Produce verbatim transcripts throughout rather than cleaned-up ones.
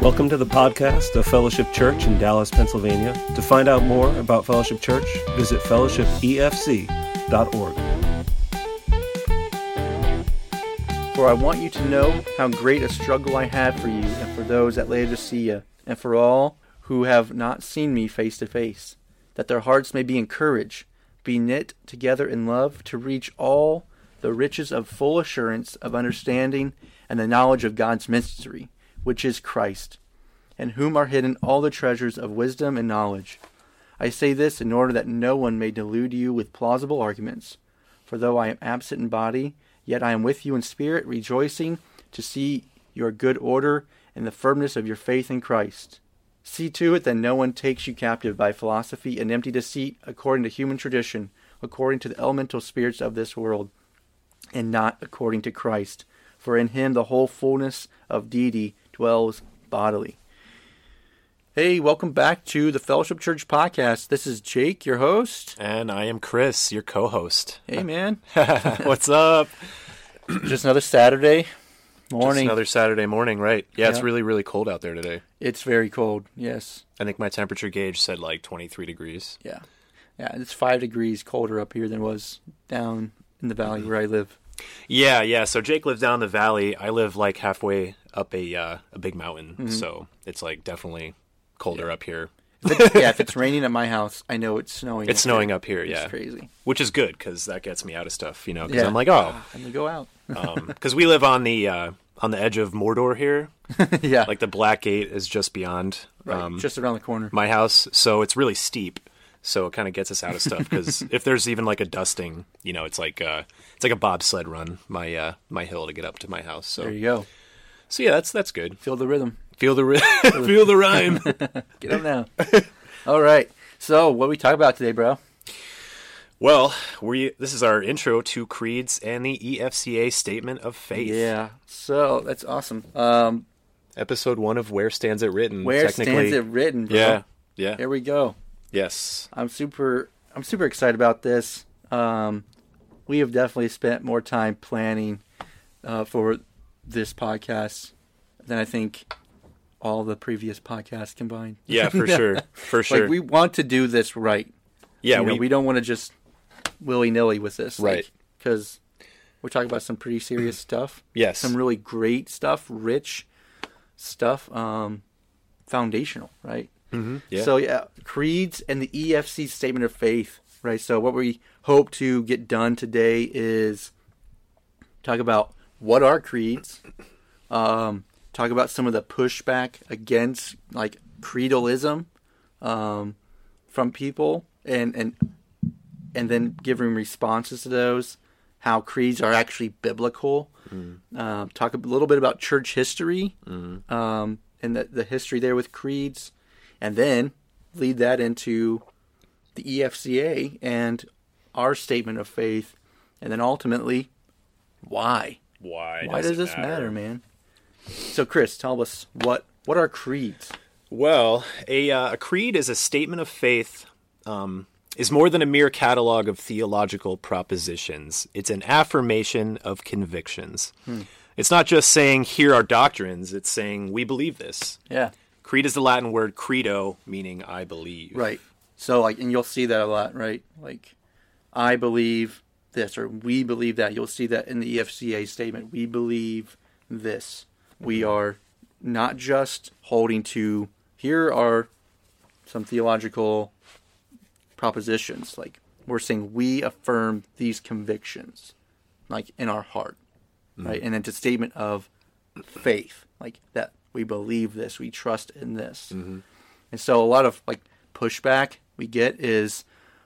Welcome to the podcast of Fellowship Church in Dallas, Pennsylvania. To find out more about Fellowship Church, visit fellowship e f c dot org. For I want you to know how great a struggle I had for you and for those at Laodicea, and for all who have not seen me face to face, that their hearts may be encouraged, be knit together in love, to reach all the riches of full assurance of understanding and the knowledge of God's mystery, which is Christ, in whom are hidden all the treasures of wisdom and knowledge. I say this in order that no one may delude you with plausible arguments. For though I am absent in body, yet I am with you in spirit, rejoicing to see your good order and the firmness of your faith in Christ. See to it that no one takes you captive by philosophy and empty deceit, according to human tradition, according to the elemental spirits of this world, and not according to Christ. For in him the whole fullness of deity dwells bodily. Hey, welcome back to the Fellowship Church podcast. This is Jake, your host. And I am Chris, your co-host. Hey, man. What's up? Just another Saturday morning. Just another Saturday morning, right. Yeah, Yeah. It's really, really cold out there today. It's very cold, yes. I think my temperature gauge said like twenty-three degrees. Yeah. Yeah, it's five degrees colder up here than it was down in the valley where I live. Yeah, yeah. So Jake lives down in the valley. I live like halfway up a uh, a big mountain. Mm-hmm. So it's like definitely colder yeah. up here. If it, yeah, if it's raining at my house, I know it's snowing. It's up snowing here. up here, yeah. It's crazy. Which is good because that gets me out of stuff, you know, because yeah. I'm like, oh. I'm going to go out. Because um, we live on the uh, on the edge of Mordor here. Yeah. Like the Black Gate is just beyond right. um, just around the corner. my house. So it's really steep. So it kind of gets us out of stuff because if there's even like a dusting, you know, it's like uh, it's like a bobsled run. My uh, my hill to get up to my house. So there you go. So yeah, that's that's good. Feel the rhythm. Feel the ri- feel the rhyme. Get up now. All right. So what are we talking about today, bro? Well, we this is our intro to creeds and the E F C A Statement of Faith. Yeah. So that's awesome. Um, Episode one of Where Stands It Written. Where Stands It Written, bro? Yeah. Yeah. Here we go. Yes. I'm super I'm super excited about this. Um, we have definitely spent more time planning uh, for this podcast than I think all the previous podcasts combined. Yeah, for sure. For sure. Like, we want to do this right. Yeah, you know, we we don't want to just willy-nilly with this. Right. Because like, we're talking about some pretty serious stuff. Yes. Some really great stuff, rich stuff, um, foundational, right? Mm-hmm. Yeah. So, yeah, creeds and the E F C Statement of Faith, right? So what we hope to get done today is talk about what are creeds, um, talk about some of the pushback against, like, creedalism um, from people, and, and, and then giving responses to those, how creeds are actually biblical, mm. um, talk a little bit about church history, mm. um, and the, the history there with creeds, and then lead that into the E F C A and our statement of faith. And then ultimately, why? Why, why does, does it this matter? matter, man? So, Chris, tell us, what, what are creeds? Well, a, uh, a creed is a statement of faith, um, is more than a mere catalog of theological propositions. It's an affirmation of convictions. Hmm. It's not just saying, here are doctrines. It's saying, we believe this. Yeah. Creed is the Latin word credo, meaning I believe. Right. So, like, and you'll see that a lot, right? Like, I believe this, or we believe that. You'll see that in the E F C A statement. We believe this. Mm-hmm. We are not just holding to, here are some theological propositions. Like, we're saying we affirm these convictions, like, in our heart, mm-hmm. right? And it's a statement of faith, like, that we believe this, we trust in this. Mm-hmm. And so a lot of, like, pushback we get is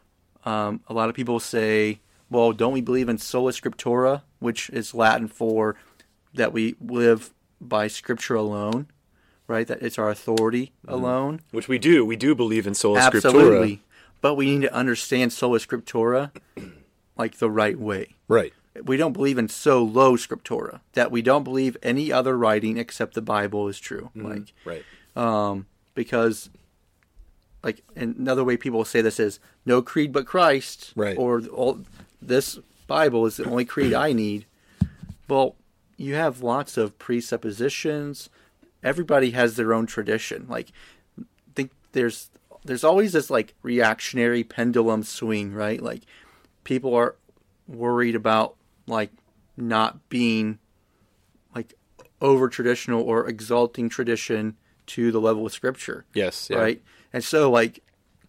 um, a lot of people say, well, don't we believe in sola scriptura, which is Latin for that we live by scripture alone, right? That it's our authority mm-hmm. alone. Which we do. We do believe in sola scriptura. Absolutely. But we need to understand sola scriptura like the right way. Right. We don't believe in solo scriptura, that we don't believe any other writing except the Bible is true. Mm-hmm. Like, right. Um, because, like, another way people say this is no creed but Christ, right? Or all, this Bible is the only creed I need. Well, you have lots of presuppositions everybody has their own tradition. Like, I think there's there's always this like reactionary pendulum swing, right? Like, people are worried about like not being like over traditional or exalting tradition to the level of Scripture. Yes. Yeah. Right. And so like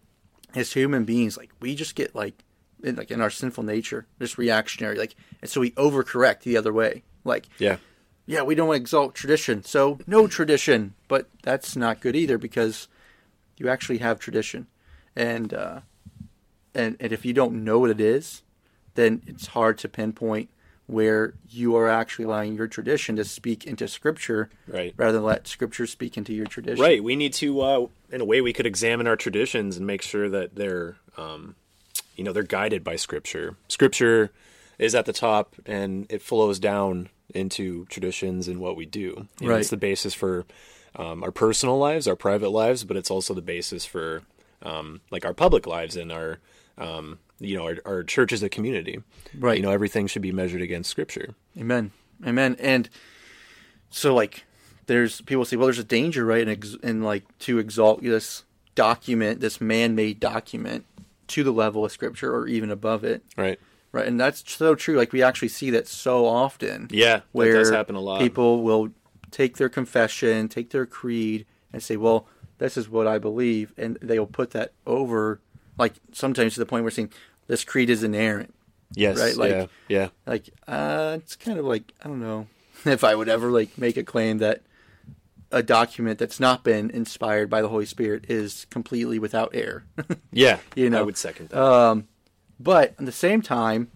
as human beings, like we just get like in, like in our sinful nature, just reactionary. Like, and so we overcorrect the other way. Like, Yeah. yeah, we don't exalt tradition, so no tradition. But that's not good either, because you actually have tradition, and uh, and and if you don't know what it is, then it's hard to pinpoint where you are actually allowing your tradition to speak into Scripture, Right. rather than let Scripture speak into your tradition. Right. We need to, uh, in a way, we could examine our traditions and make sure that they're, um, you know, they're guided by Scripture. Scripture is at the top, and it flows down into traditions and what we do. You know, Right. It's the basis for um, our personal lives, our private lives, but it's also the basis for um, like our public lives and our, um, you know, our, our church as a community. Right. You know, everything should be measured against Scripture. Amen. Amen. And so, like, there's people say, well, there's a danger, right, in, ex- in like to exalt this document, this man-made document, to the level of Scripture or even above it. Right. Right, and that's so true. Like, we actually see that so often. Yeah, that where does happen a lot. People will take their confession, take their creed, and say, well, this is what I believe. And they'll put that over, like, sometimes to the point where saying, this creed is inerrant. Yes. Right, like- yeah. Yeah. Like, uh, it's kind of like, I don't know if I would ever, like, make a claim that a document that's not been inspired by the Holy Spirit is completely without error. Yeah. You know, I would second that. Um, but at the same time,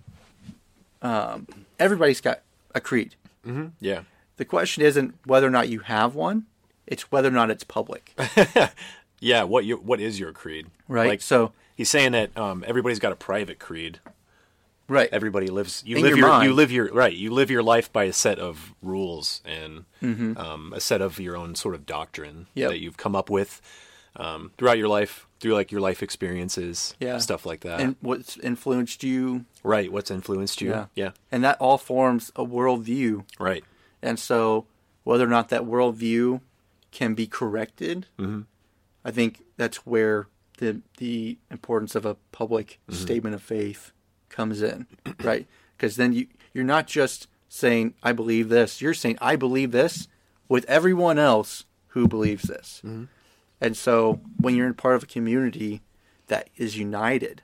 um, everybody's got a creed. mm-hmm. Yeah. The question isn't whether or not you have one; it's whether or not it's public, Yeah. What you, what is your creed? right? Like, so, he's saying that um, everybody's got a private creed. right, Everybody lives. You In live your your, mind. you live your right. You live your life by a set of rules and Mm-hmm. um, a set of your own sort of doctrine Yep. that you've come up with um, throughout your life, through like your life experiences, Yeah. stuff like that. and what's influenced you, right. What's influenced you? Yeah. Yeah. and that all forms a worldview. Right. And so, whether or not that worldview can be corrected, Mm-hmm. I think that's where the the importance of a public Mm-hmm. statement of faith comes in, right? Because then you you're not just saying I believe this; you're saying I believe this with everyone else who believes this. Mm-hmm. And so, when you're in part of a community that is united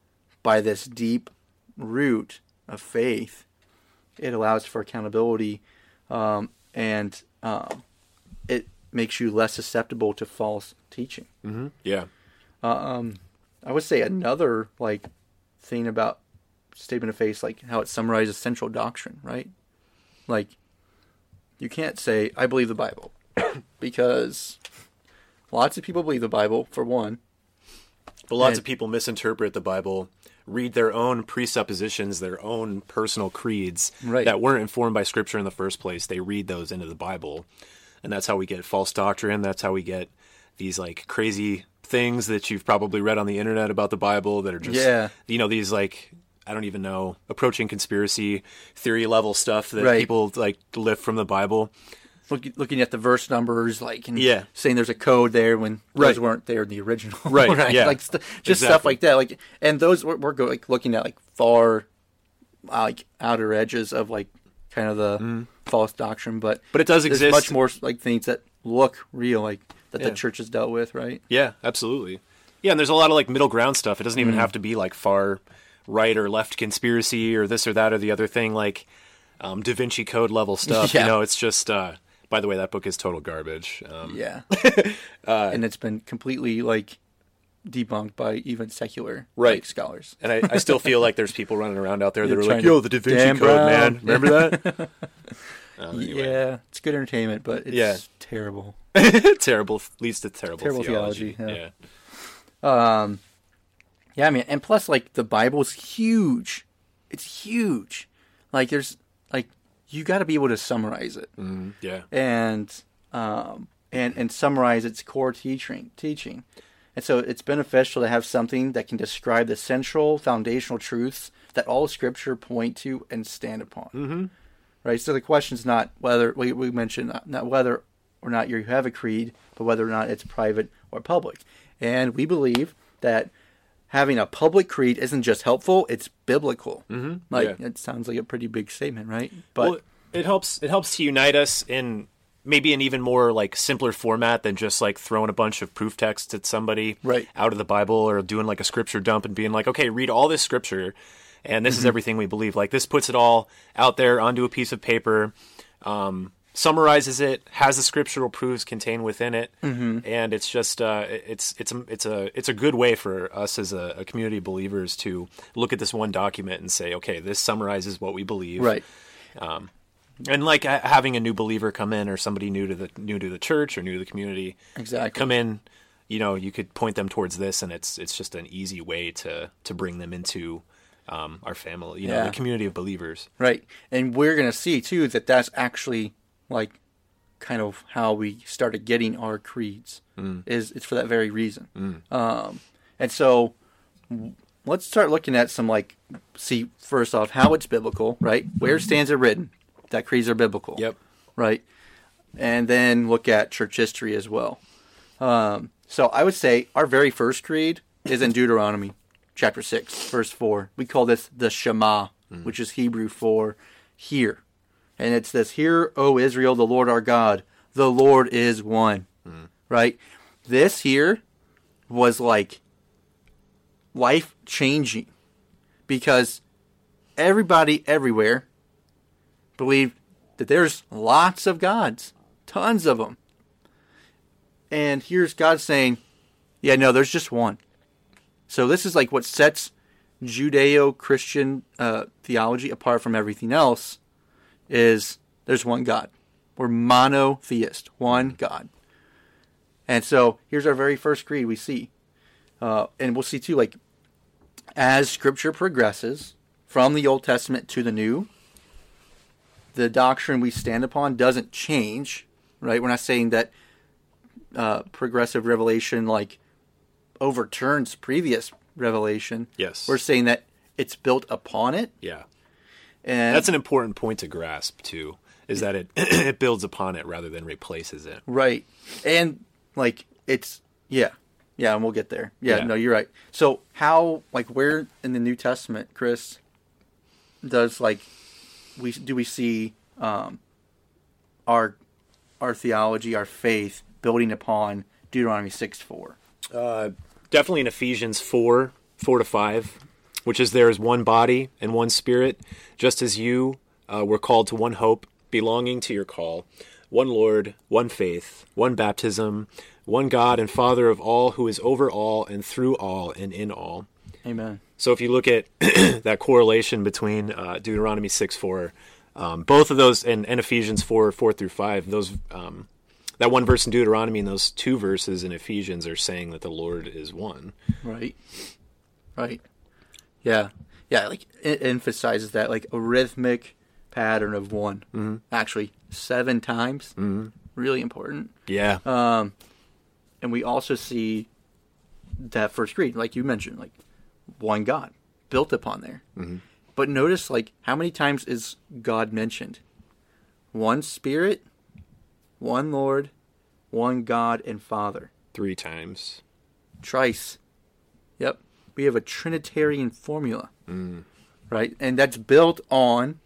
by this deep root of faith, it allows for accountability, um, and um, it makes you less susceptible to false teaching. Mm-hmm. Yeah. Um, I would say another like thing about statement of faith, like how it summarizes central doctrine, right? Like, you can't say I believe the Bible because lots of people believe the Bible, for one. But lots And- of people misinterpret the Bible, read their own presuppositions, their own personal creeds Right. that weren't informed by Scripture in the first place. They read those into the Bible. And that's how we get false doctrine. That's how we get these like crazy things that you've probably read on the internet about the Bible that are just, Yeah. you know, these like, I don't even know, approaching conspiracy theory level stuff that Right. people like lift from the Bible. Look, looking at the verse numbers, like, and Yeah. saying there's a code there when Right. those weren't there in the original, Right, yeah. Like st- just stuff Exactly. like that, like, and those we're, we're go, like looking at like far, uh, like outer edges of like kind of the false doctrine, but But it does there's exist. much more like things that look real, like that Yeah. the church has dealt with, right? Yeah, absolutely. Yeah, and there's a lot of like middle ground stuff. It doesn't even have to be like far right or left conspiracy or this or that or the other thing, like um, Da Vinci Code level stuff. Yeah. You know, it's just. Uh, by the way, that book is total garbage. Um, Yeah, Uh, and it's been completely like debunked by even secular Right. like, scholars. and I, I still feel like there's people running around out there that You're are trying like, to- "Yo, the Da Vinci Dan Code, Brown." man. Remember that?" Uh, anyway. Yeah, it's good entertainment, but it's Yeah. terrible. terrible leads to terrible, Terrible theology. theology, yeah. Um, yeah, I mean, and plus, like, the Bible's huge. It's huge. Like, there's, like, you got to be able to summarize it Mhm. yeah, and, um, and, and summarize its core teaching, teaching. And so it's beneficial to have something that can describe the central foundational truths that all Scripture point to and stand upon. Mm-hmm. Right? So the question's not whether, we, we mentioned, not, not whether or not you have a creed, but whether or not it's private or public. And we believe that having a public creed isn't just helpful, it's biblical. Mm-hmm. Like, yeah. it sounds like a pretty big statement, right? But well, it helps it helps to unite us in maybe an even more like simpler format than just like throwing a bunch of proof texts at somebody right. out of the Bible, or doing like a scripture dump and being like, okay, read all this scripture and this mm-hmm. is everything we believe. Like, this puts it all out there onto a piece of paper, um, summarizes it, has the scriptural proofs contained within it, mm-hmm. and it's just uh, it's it's a, it's a it's a good way for us as a, a community of believers to look at this one document and say, okay, this summarizes what we believe, right? Um, and like ha- having a new believer come in, or somebody new to the new to the church or new to the community, exactly, come in, you know, you could point them towards this, and it's it's just an easy way to to bring them into um, our family, you know, yeah. the community of believers, right? And we're gonna see too that that's actually like kind of how we started getting our creeds. Mm. Is it's for that very reason. Mm. Um, and so let's start looking at some, like, see first off how it's biblical, right? Where stands it written that creeds are biblical? Yep. Right. And then look at church history as well. Um, so I would say our very first creed is in Deuteronomy chapter six, verse four. We call this the Shema, mm. which is Hebrew for hear. And it's this, "Hear, O Israel, the Lord our God, the Lord is one." Mm. Right? This here was like life-changing, because everybody everywhere believed that there's lots of gods, tons of them. And here's God saying, yeah, no, there's just one. So this is like what sets Judeo-Christian uh, theology apart from everything else, is there's one God. We're monotheist, one God. And so here's our very first creed we see. Uh, and we'll see too, like, as Scripture progresses from the Old Testament to the New, the doctrine we stand upon doesn't change, right? We're not saying that uh, progressive revelation, like, overturns previous revelation. Yes. We're saying that it's built upon it. Yeah. And that's an important point to grasp too, is that it it builds upon it rather than replaces it. Right. And like it's yeah. Yeah, and we'll get there. Yeah, yeah. no, you're right. So how, like, where in the New Testament, Chris, does like we do we see um our our theology, our faith building upon Deuteronomy six four? Uh definitely in Ephesians four, four to five. Which is, there is one body and one spirit, just as you uh, were called to one hope belonging to your call, one Lord, one faith, one baptism, one God and Father of all, who is over all and through all and in all. Amen. So if you look at that correlation between uh, Deuteronomy six four, um, both of those, and, and Ephesians four, four through five, those um, that one verse in Deuteronomy and those two verses in Ephesians are saying that the Lord is one. Right. Right. Yeah, yeah, like it emphasizes that, like, a rhythmic pattern of one, mm-hmm. actually seven times, mm-hmm. really important. Yeah. Um, and we also see that first creed, like you mentioned, like one God built upon there. Mm-hmm. But notice, like, how many times is God mentioned? One Spirit, one Lord, one God and Father. Three times. Trice. Yep. We have a Trinitarian formula, mm. right? And that's built on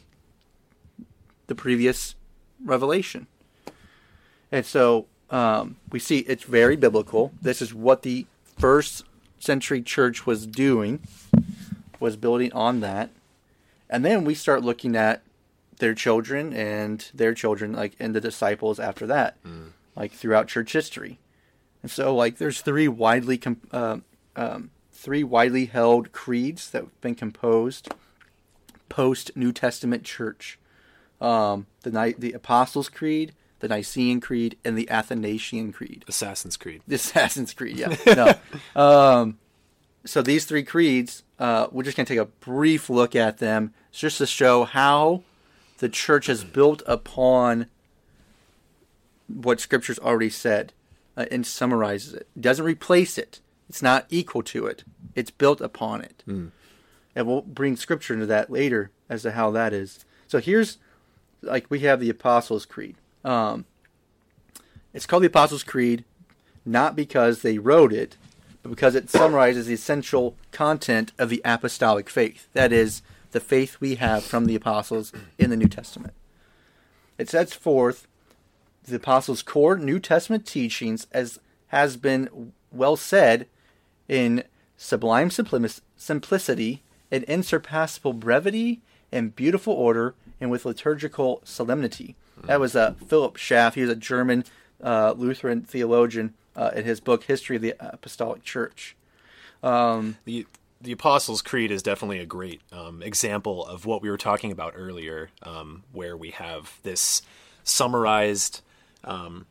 the previous revelation. And so um, we see it's very biblical. This is what the first century church was doing, was building on that. And then we start looking at their children and their children, like, and the disciples after that, mm. like throughout church history. And so, like, there's three widely com- uh, um, three widely held creeds that have been composed post New Testament church. Um, the Ni- the Apostles' Creed, the Nicene Creed, and the Athanasian Creed. Assassin's Creed. The Assassin's Creed, yeah. no. Um, so these three creeds, uh, we're just going to take a brief look at them just to show how the church has built upon what Scripture's already said uh, and summarizes it. It doesn't replace it. It's not equal to it. It's built upon it. Mm. And we'll bring Scripture into that later as to how that is. So here's, like, we have the Apostles' Creed. Um, it's called the Apostles' Creed not because they wrote it, but because it summarizes the essential content of the apostolic faith. That is, the faith we have from the apostles in the New Testament. It sets forth the apostles' core New Testament teachings, as has been well said, in sublime simplicity, in unsurpassable brevity, in beautiful order, and with liturgical solemnity. That was uh, Philip Schaff. He was a German uh, Lutheran theologian uh, in his book, History of the Apostolic Church. Um, the The Apostles' Creed is definitely a great um, example of what we were talking about earlier, um, where we have this summarized, um,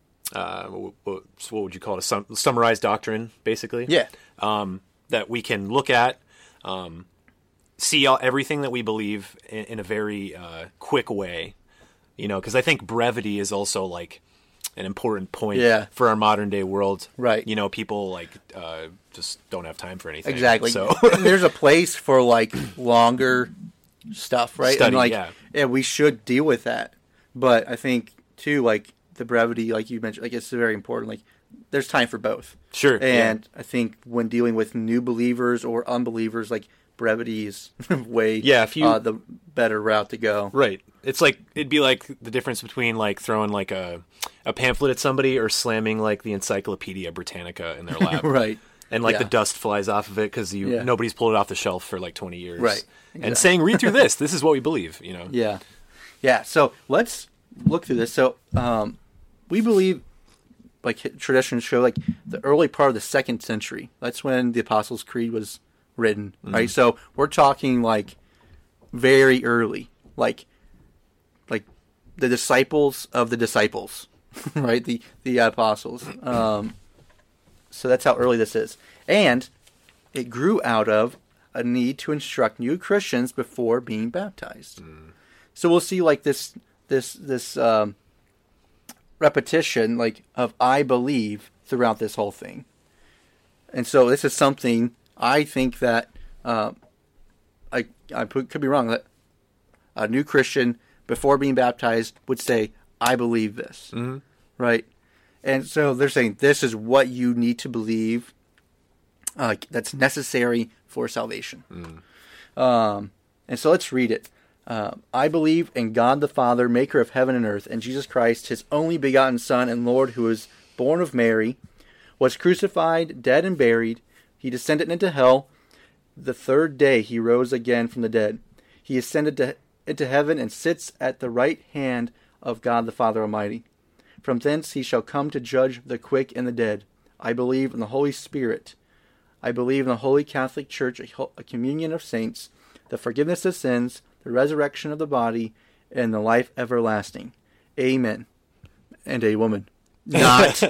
uh, what, what would you call it, a sum, summarized doctrine, basically? Yeah. Um, that we can look at, um, see all, everything that we believe in, in a very uh, quick way, you know, because I think brevity is also like an important point yeah. for our modern day world. Right. You know, people like uh, just don't have time for anything. Exactly. So there's a place for like longer stuff, right? Study, and like, yeah. and we should deal with that. But I think too, like the brevity, like you mentioned, like it's very important. Like there's time for both. Sure. And yeah. I think when dealing with new believers or unbelievers, like brevity is way yeah, if you, uh, the better route to go. Right. It's like it'd be like the difference between like throwing like a a pamphlet at somebody or slamming like the Encyclopedia Britannica in their lap. Right. And like yeah. the dust flies off of it because you yeah. nobody's pulled it off the shelf for like twenty years. Right. Exactly. And saying, read through this. This is what we believe. You know. Yeah. Yeah. So let's look through this. So um, we believe, like traditions show, like the early part of the second century. That's when the Apostles' Creed was written. Mm-hmm. Right. So we're talking like very early, like like the disciples of the disciples, right? The the apostles. Um, so that's how early this is, and it grew out of a need to instruct new Christians before being baptized. Mm. So we'll see like this this this um, repetition like of I believe throughout this whole thing. And so this is something I think that uh, I I could be wrong, that a new Christian before being baptized would say, I believe this. Mm-hmm. Right? And so they're saying this is what you need to believe uh, that's necessary for salvation. Mm. Um, and so let's read it. Uh, I believe in God the Father, maker of heaven and earth, and Jesus Christ, his only begotten Son and Lord, who was born of Mary, was crucified, dead and buried. He descended into hell. The third day he rose again from the dead. He ascended to, into heaven and sits at the right hand of God the Father Almighty. From thence he shall come to judge the quick and the dead. I believe in the Holy Spirit. I believe in the Holy Catholic Church, a, a communion of saints, the forgiveness of sins, the resurrection of the body, and the life everlasting. Amen. And a woman. Not.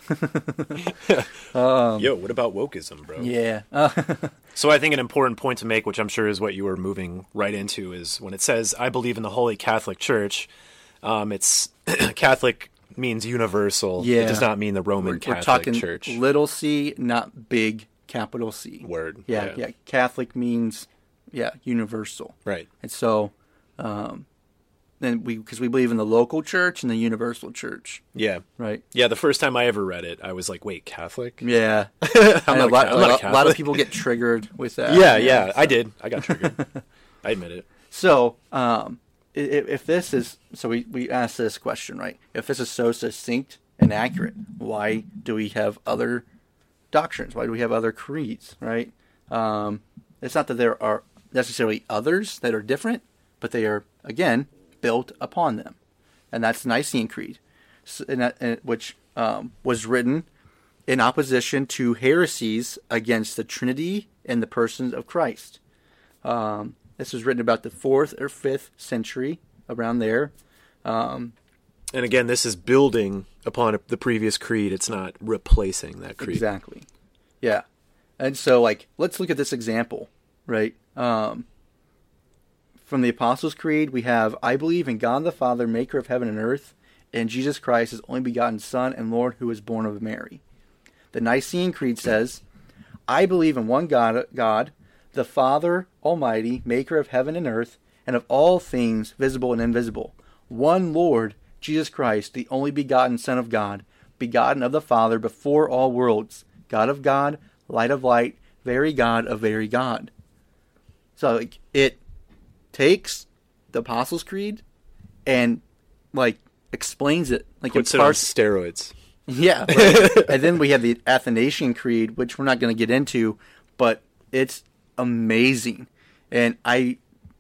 um, Yo, what about wokeism, bro? Yeah. So I think an important point to make, which I'm sure is what you were moving right into, is when it says, I believe in the Holy Catholic Church, um, it's Catholic means universal. Yeah. It does not mean the Roman we're, Catholic we're talking Church. Little c, not big capital C. Word. Yeah, yeah. yeah. Catholic means, yeah, universal. Right. And so, um, then we, because we believe in the local church and the universal church. Yeah. Right. Yeah, the first time I ever read it, I was like, wait, Catholic? Yeah. I'm a, not lot, a, I'm not a, a lot of people get triggered with that. Yeah, yeah, yeah so. I did. I got triggered. I admit it. So, um, if, if this is, so we, we asked this question, right? If this is so succinct and accurate, why do we have other doctrines? Why do we have other creeds, right? Um, it's not that there are necessarily others that are different, but they are, again, built upon them. And that's the Nicene Creed, so, and that, and, which um, was written in opposition to heresies against the Trinity and the persons of Christ. Um, this was written about the fourth or fifth century, around there. Um, and again, this is building upon the previous creed. It's not replacing that creed. Exactly. Yeah. And so, like, let's look at this example, right? Um, from the Apostles' Creed, we have, I believe in God the Father, maker of heaven and earth, and Jesus Christ, his only begotten Son and Lord, who was born of Mary. The Nicene Creed says, I believe in one God, God, the Father Almighty, maker of heaven and earth, and of all things visible and invisible, one Lord, Jesus Christ, the only begotten Son of God, begotten of the Father before all worlds, God of God, light of light, very God of very God. So like, it takes the Apostles' Creed and like explains it. Like Puts it it on parts, steroids. Yeah. Right. And then we have the Athanasian Creed, which we're not going to get into, but it's amazing. And I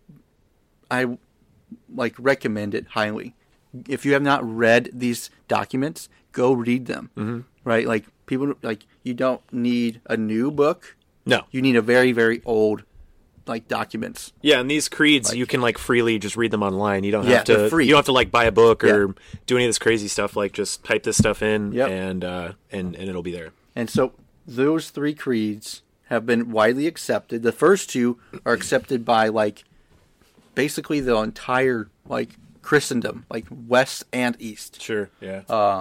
I like recommend it highly. If you have not read these documents, go read them. Mm-hmm. Right? Like people like you don't need a new book. No. You need a very very old like documents. Yeah, and these creeds Like- you can like freely just read them online. You don't Yeah, have to they're free. you don't have to like buy a book or Yeah. do any of this crazy stuff. Like just type this stuff in Yep. and uh and, and it'll be there. And so those three creeds have been widely accepted. The first two are accepted by like basically the entire like Christendom, like West and East. Sure. Yeah.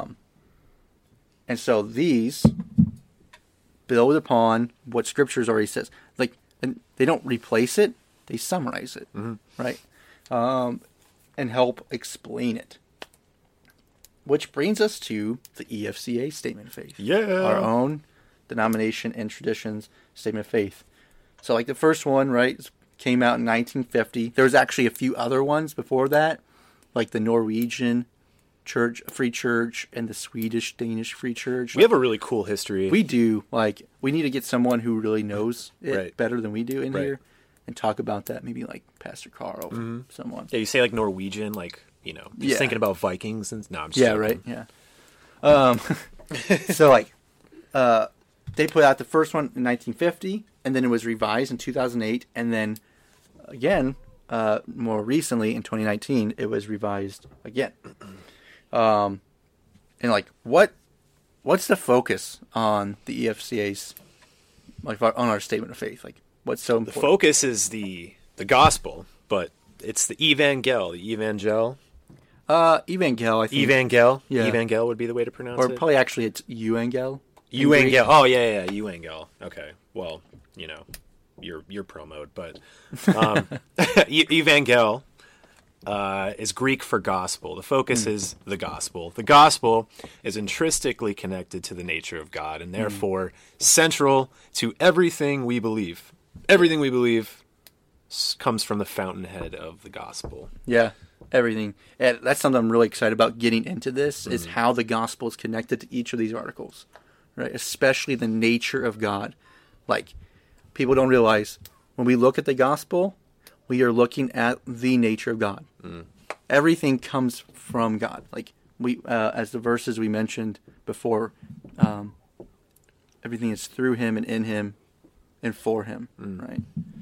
And so these build upon what Scriptures already says. Like, and they don't replace it; they summarize it, right? Um, and help explain it. Which brings us to the E F C A Statement of Faith. Yeah. Our own denomination and traditions statement of faith. So, like the first one, right, came out in nineteen fifty. There was actually a few other ones before that, like the Norwegian Church, Free Church, and the Swedish Danish Free Church. we have a really cool history. We do. Like, we need to get someone who really knows it Right. better than we do in Right. here and talk about that. Maybe like Pastor Carl or someone. yeah, you say like Norwegian, like, you know, just Yeah. thinking about Vikings and no, I'm just Yeah, joking. right. Yeah. Um, so, like, uh, they put out the first one in nineteen fifty, and then it was revised in two thousand eight, and then again, uh, more recently in twenty nineteen, it was revised again. Um, and like, what, what's the focus on the E F C A's, like, on our statement of faith? Like, what's so The important? focus is the the gospel, but it's the evangel, the evangel. uh, Evangel, I think, Evangel. Yeah. Evangel would be the way to pronounce or it. probably actually it's Euangel. in Greek. Euangel. Oh yeah, yeah, Euangel. Okay. Well, you know, you're you're pro mode, but um, E- Evangel uh, is Greek for gospel. The focus is the gospel. The gospel is intrinsically connected to the nature of God, and therefore central to everything we believe. Everything we believe s- comes from the fountainhead of the gospel. Yeah, everything. And that's something I'm really excited about getting into this, is how the gospel is connected to each of these articles, right? Especially the nature of God. Like, people don't realize when we look at the gospel, we are looking at the nature of God. Everything comes from God. Like, we, uh, as the verses we mentioned before, um, everything is through Him and in Him and for Him, right?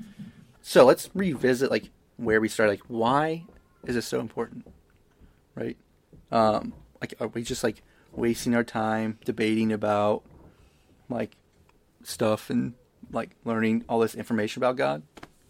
So let's revisit like where we started. Like, why is it so important, right? Um, like, are we just like wasting our time debating about like stuff and like learning all this information about God?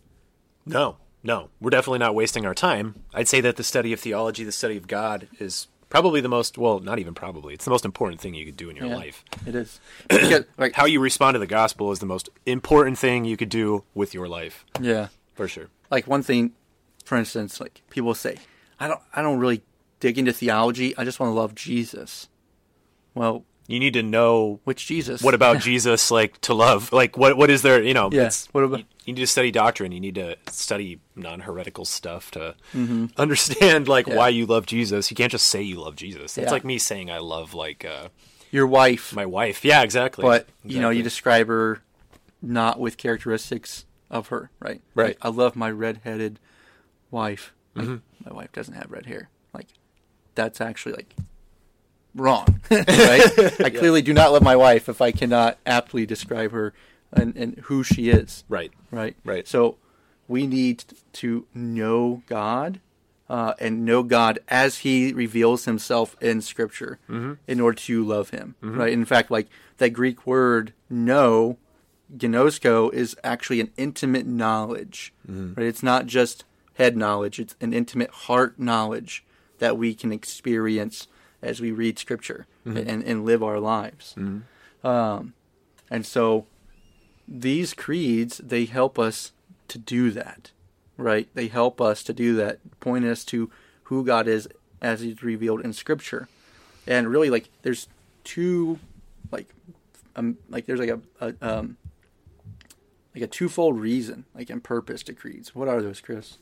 No, no. We're definitely not wasting our time. I'd say that the study of theology, the study of God, is probably the most, well, not even probably, it's the most important thing you could do in your Yeah, life. It is. Because, like, How you respond to the gospel is the most important thing you could do with your life, yeah, for sure. like one thing, for instance, like people say, I don't, I don't really dig into theology. I just want to love Jesus. Well, You need to know which Jesus? what about Jesus, like, to love. Like, what what is there, you know, Yeah, it's, what about- you, you need to study doctrine. You need to study non-heretical stuff to Mm-hmm. understand, like, Yeah. why you love Jesus. You can't just say you love Jesus. It's Yeah. like me saying I love, like, uh, your wife? my wife. Yeah, exactly. But you know, you Exactly. describe her not with characteristics of her, right? Right. Like, I love my red-headed wife. Like, my wife doesn't have red hair. Like, that's actually like wrong, right? I clearly do not love my wife if I cannot aptly describe her and, and who she is, Right. right? Right. So we need to know God uh, and know God as He reveals Himself in Scripture in order to love Him, right? In fact, like that Greek word "know," gnosko, is actually an intimate knowledge, right? It's not just head knowledge; it's an intimate heart knowledge that we can experience as we read Scripture and, and live our lives. Um, and so these creeds, they help us to do that, right? They help us to do that, point us to who God is as it's revealed in Scripture. And really, like, there's two, like, um, like there's like a, a um, like a twofold reason, like, and purpose to creeds. What are those, Chris?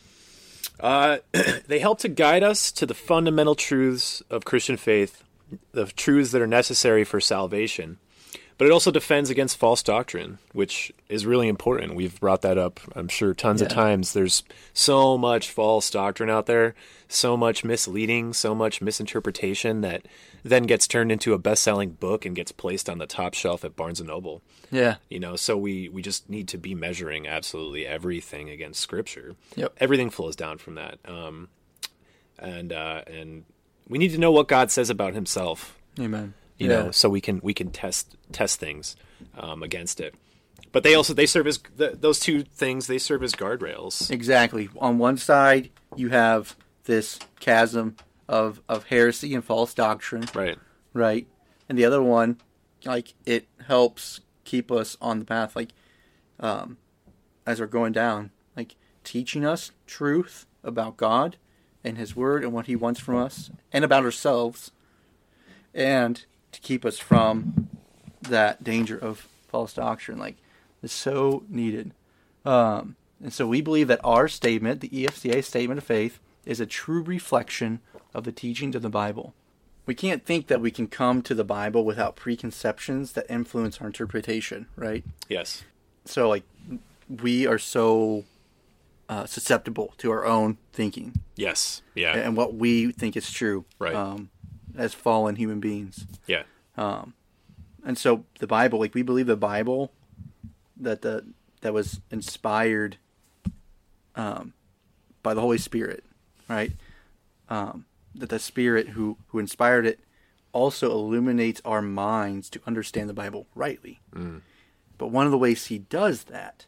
Uh, they help to guide us to the fundamental truths of Christian faith, the truths that are necessary for salvation. But it also defends against false doctrine, which is really important. We've brought that up, I'm sure, tons Yeah. of times. There's so much false doctrine out there, so much misleading, so much misinterpretation that then gets turned into a best-selling book and gets placed on the top shelf at Barnes and Noble. Yeah. You know, so we, we just need to be measuring absolutely everything against Scripture. Yep. Everything flows down from that. Um, and uh, and we need to know what God says about himself. Amen. You yeah. know, so we can we can test test things um, against it. But they also they serve as th- those two things. They serve as guardrails. Exactly. On one side, you have this chasm of of heresy and false doctrine, Right. right? And the other one, like, it helps keep us on the path, like, um, as we're going down, like, teaching us truth about God and His Word and what He wants from us, and about ourselves, and to keep us from that danger of false doctrine. Like, it's so needed. Um, and so we believe that our statement, the E F C A Statement of Faith, is a true reflection of the teachings of the Bible. We can't think that we can come to the Bible without preconceptions that influence our interpretation, right? Yes. So, like, we are so uh, susceptible to our own thinking Yes. Yeah. and what we think is true, Right. um, as fallen human beings. Yeah. Um, and so the Bible, like, we believe the Bible that the that was inspired um, by the Holy Spirit, right? Um, that the Spirit who, who inspired it also illuminates our minds to understand the Bible rightly. Mm. But one of the ways He does that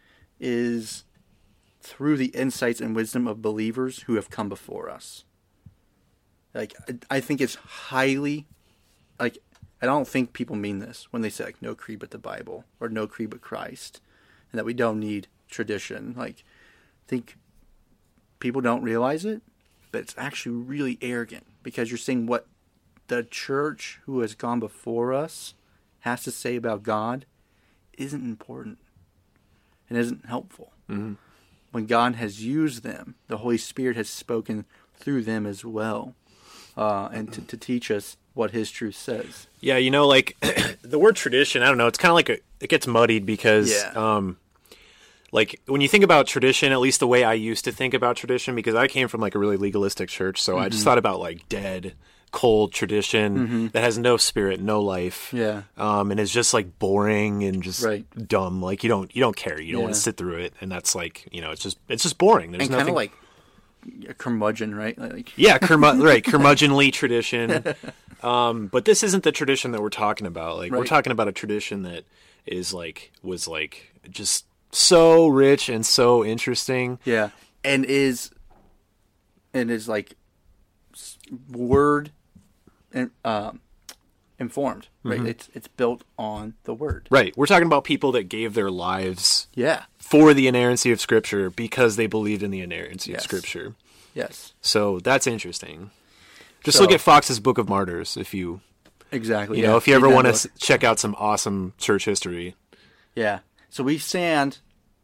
is through the insights and wisdom of believers who have come before us. Like, I, I think it's highly, like, I don't think people mean this when they say, like, no creed but the Bible, or no creed but Christ, and that we don't need tradition. Like, I think people don't realize it, but it's actually really arrogant, because you're saying what the church who has gone before us has to say about God isn't important and isn't helpful. Mm-hmm. When God has used them, the Holy Spirit has spoken through them as well, uh, and to, to teach us what His truth says. Yeah, you know, like the word tradition, I don't know, it's kind of like a, it gets muddied because, Yeah. um, like when you think about tradition, at least the way I used to think about tradition, because I came from like a really legalistic church, so I just thought about like dead, cold tradition that has no spirit, no life, Yeah. um, and is just like boring and just Right. dumb. Like you don't you don't care, you don't want Yeah. to sit through it, and that's like you know, it's just it's just boring. There's And nothing kind of like a curmudgeon, right? Like, yeah, curmu- right, curmudgeonly tradition. Um, but this isn't the tradition that we're talking about. Like we're Right. talking about a tradition that is like was like just so rich and so interesting. yeah, and is and is like s- word and um, informed, right? It's it's built on the Word. Right. We're talking about people that gave their lives Yeah. for the inerrancy of Scripture because they believed in the inerrancy Yes. of Scripture. Yes. So that's interesting. Just So- look at Fox's Book of Martyrs if you, Exactly. you yeah. know, if you Take ever that want to look. s- check out some awesome church history. Yeah. So we stand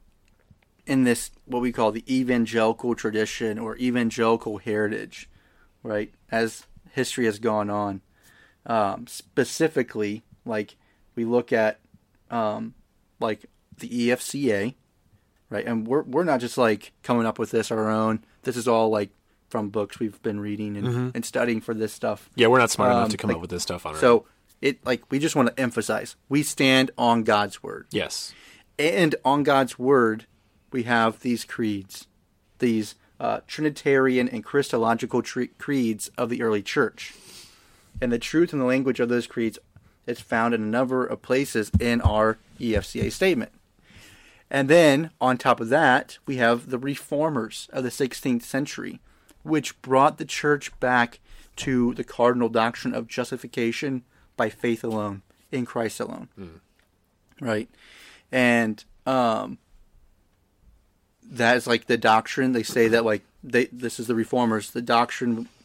in this, what we call the evangelical tradition or evangelical heritage, right? As history has gone on. Um, specifically, like, we look at, um, like, the E F C A, right? And we're, we're not just, like, coming up with this our own. This is all, like, from books we've been reading and, and studying for this stuff. Yeah, we're not smart enough Um, to come like- up with this stuff on our own. So, it like, we just want to emphasize, we stand on God's Word. Yes. And on God's Word, we have these creeds, these uh, Trinitarian and Christological tre- creeds of the early church. And the truth and the language of those creeds is found in a number of places in our E F C A statement. And then, on top of that, we have the reformers of the sixteenth century, which brought the church back to the cardinal doctrine of justification by faith alone, in Christ alone. Right? And um, that is like the doctrine. They say that, like, they this is the reformers. The doctrine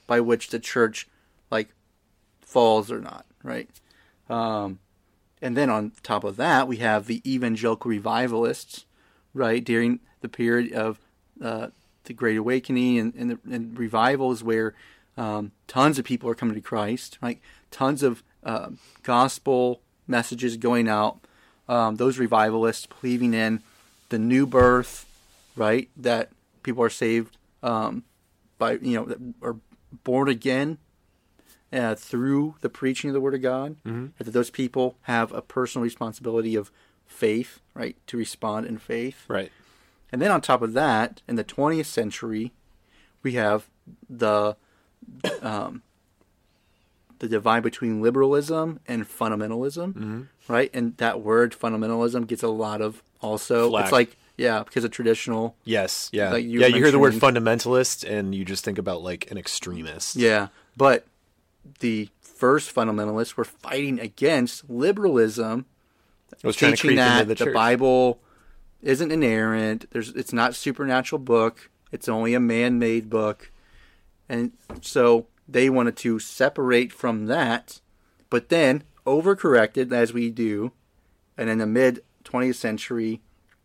by which the church like falls or not, right? Um, and then on top of that, we have the evangelical revivalists, right, during the period of uh, the Great Awakening and, and, the, and revivals where um, tons of people are coming to Christ, right? Tons of uh, gospel messages going out. Um, those revivalists believing in the new birth, right? That people are saved um, by, you know, that are born again uh, through the preaching of the Word of God. Mm-hmm. That those people have a personal responsibility of faith, right? To respond in faith. Right. And then on top of that, in the twentieth century, we have the um, the divide between liberalism and fundamentalism, mm-hmm. right? And that word fundamentalism gets a lot of also. Flack. It's like, yeah, because of traditional. Yes, yeah. Like you yeah, you hear the word mentioning. fundamentalist and you just think about like an extremist. Yeah, but the first fundamentalists were fighting against liberalism, It was trying to teaching creep that into the, the church. Bible isn't inerrant. There's, it's not a supernatural book. It's only a man-made book. And so they wanted to separate from that, but then overcorrected, as we do. And in the mid-twentieth century,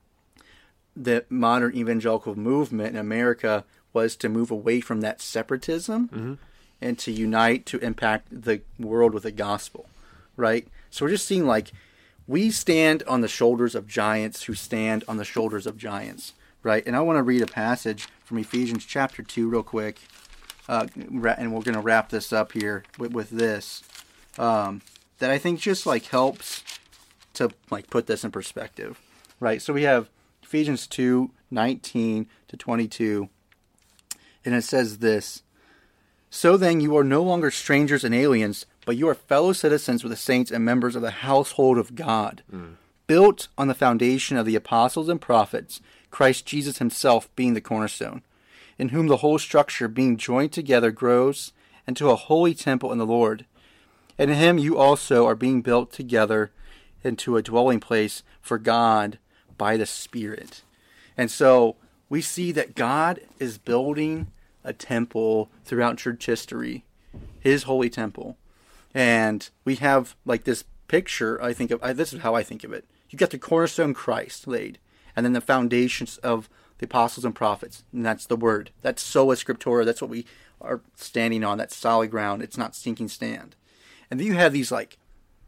the modern evangelical movement in America was to move away from that separatism mm-hmm. and to unite to impact the world with the gospel, right? So we're just seeing like we stand on the shoulders of giants who stand on the shoulders of giants, right? And I want to read a passage from Ephesians chapter two real quick, uh, and we're going to wrap this up here with, with this, um, that I think just like helps to like put this in perspective, right? So we have Ephesians two, nineteen to twenty-two, and it says this, "So then you are no longer strangers and aliens, but you are fellow citizens with the saints and members of the household of God, mm. built on the foundation of the apostles and prophets, Christ Jesus himself being the cornerstone, in whom the whole structure being joined together grows into a holy temple in the Lord. And in him you also are being built together into a dwelling place for God by the Spirit." And so we see that God is building a temple throughout church history, his holy temple. And we have like this picture, I think of, I, this is how I think of it. You got the cornerstone Christ laid, and then the foundations of the apostles and prophets, and that's the word. That's sola scriptura. That's what we are standing on. That's solid ground. It's not sinking sand. And then you have these like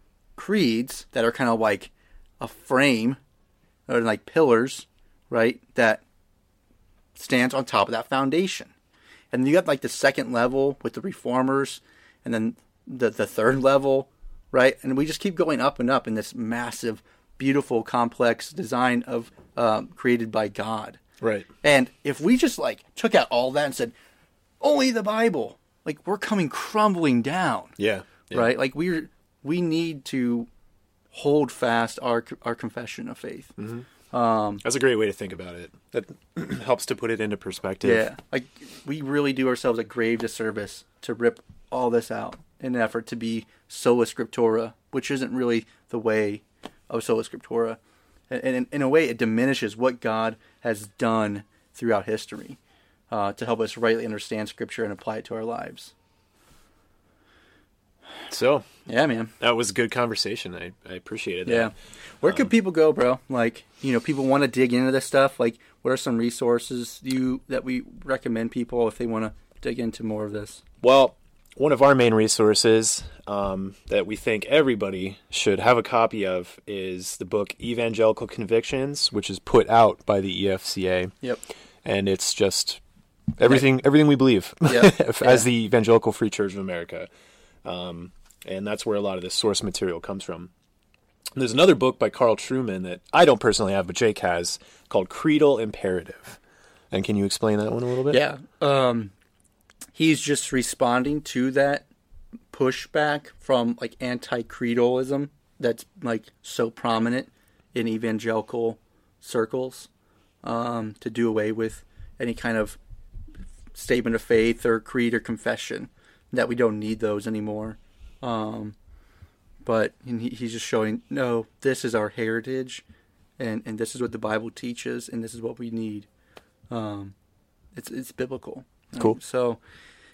creeds that are kind of like a frame, or like pillars, right, that stands on top of that foundation. And you got like the second level with the reformers, and then the the third level, right? And we just keep going up and up in this massive, beautiful, complex design of um, created by God. Right. And if we just like took out all that and said, only the Bible, like we're coming crumbling down. Yeah. yeah. Right? Like we're we need to hold fast our our confession of faith. Mm-hmm. Um, That's a great way to think about it. That helps to put it into perspective. Yeah. Like we really do ourselves a grave disservice to rip all this out in an effort to be sola scriptura, which isn't really the way of sola scriptura. And in, in a way, it diminishes what God has done throughout history uh, to help us rightly understand Scripture and apply it to our lives. So, yeah, man, that was a good conversation. I, I appreciated that. Yeah. Where um, could people go, bro? Like, you know, people want to dig into this stuff. Like, what are some resources you that we recommend people if they want to dig into more of this? Well, one of our main resources um, that we think everybody should have a copy of is the book Evangelical Convictions, which is put out by the E F C A. Yep. And it's just everything everything we believe yep. as yeah. the Evangelical Free Church of America. Um, and that's where a lot of this source material comes from. And there's another book by Carl Trueman that I don't personally have, but Jake has, called Creedal Imperative. And can you explain that one a little bit? Yeah. Um, he's just responding to that pushback from like anti-creedalism that's like so prominent in evangelical circles, um, to do away with any kind of statement of faith or creed or confession, that we don't need those anymore. Um, but he, he's just showing, no, this is our heritage, and, and this is what the Bible teaches, and this is what we need. Um, it's it's biblical. Right? Cool. So,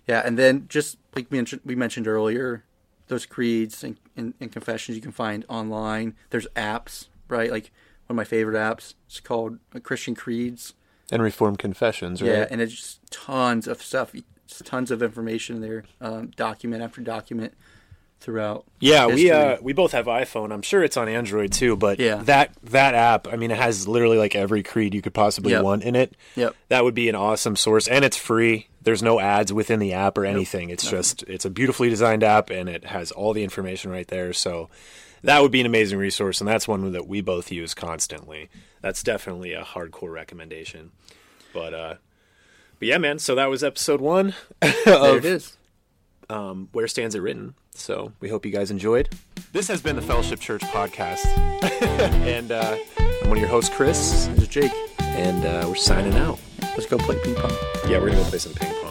Yeah, and then just like we mentioned, we mentioned earlier, those creeds and, and, and confessions you can find online. There's apps, right? Like one of my favorite apps, it's called Christian Creeds. And Reformed Confessions, right? Yeah, and it's just tons of stuff, just tons of information there, um, document after document throughout. Yeah, history. we uh, we both have iPhone. I'm sure it's on Android too, but Yeah. that that app, I mean, it has literally like every creed you could possibly Yep. want in it. Yep. That would be an awesome source, and it's free. There's no ads within the app or anything. It's Nothing. just it's a beautifully designed app, and it has all the information right there. So that would be an amazing resource, and that's one that we both use constantly. That's definitely a hardcore recommendation. But uh, but yeah, man. So that was episode one There of it is. um, Where Stands It Written. So we hope you guys enjoyed. This has been the Fellowship Church podcast, and uh, I'm one of your hosts, Chris, There's Jake. and uh, we're signing out. Let's go play ping pong. Yeah, we're gonna go play some ping pong.